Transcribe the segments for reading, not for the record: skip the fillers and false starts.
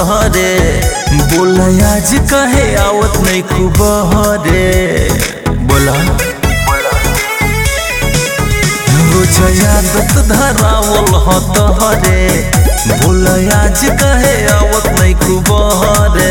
सहरे बोला आज कहे आवत नहीं खूब रे बोला रोज आदत धरावल हतहरे बोला आज कहे आवत नहीं खूब रे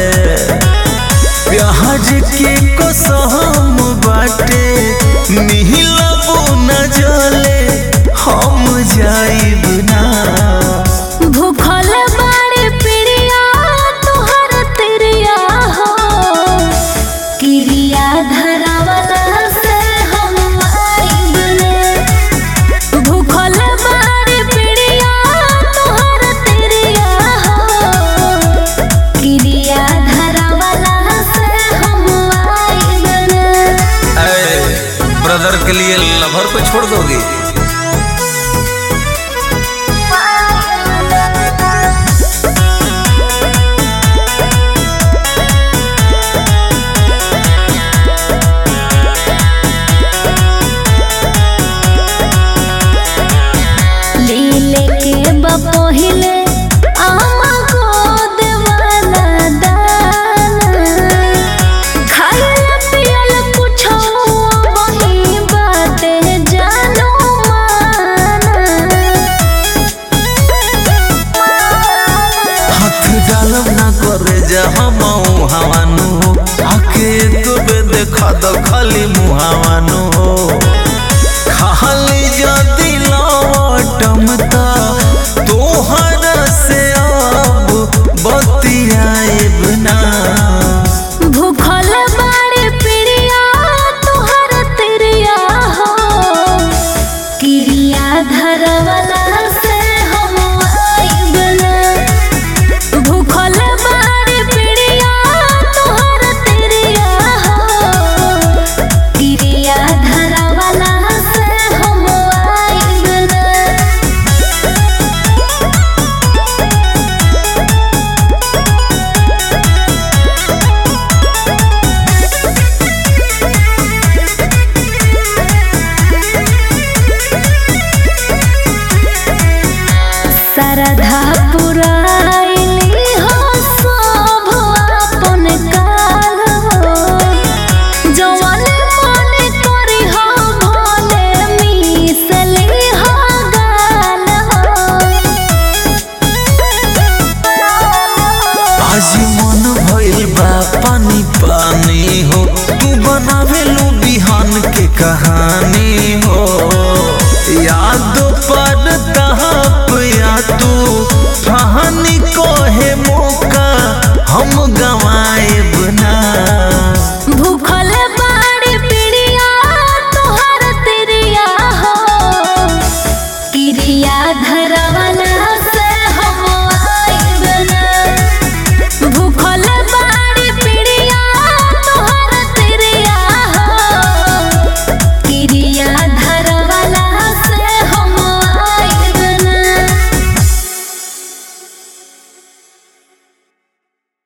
प्याज के कसम बाटे मिहिलाबो न जले हम जाइब ना भूखल बाड़े पिड़िया तोहर तिरिया हो किरिया धरावला से हम आइब ना भूखल बाड़े पिड़िया तोहर तिरिया हो किरिया धरावला से हम आइब ना। ब्रदर के लिए लवर को छोड़ दोगी? पहिले आमा गोद वाला दाना खायल पियल कुछो वही बाटे जानो हाथ डालब ना करे जा हम हवानु आके तो देखा दो खाली मुहावानु खाली जदी लवटमता तोहर से अब बतियाइब ना भूखल बाड़े पिड़िया तोहर तिरिया हो किरिया धरवला से हम आइब ना भूखल बाड़े पिड़िया तोहर तिरिया हो किरिया धरवला से हम आइब ना। सरधा पुराइली हो सब अपन काल हो जवन मन करी हो भोले मिसली हो गाल हो आज मन भइल बा पानी पानी हो तू बनावेलू बिहान के कहानी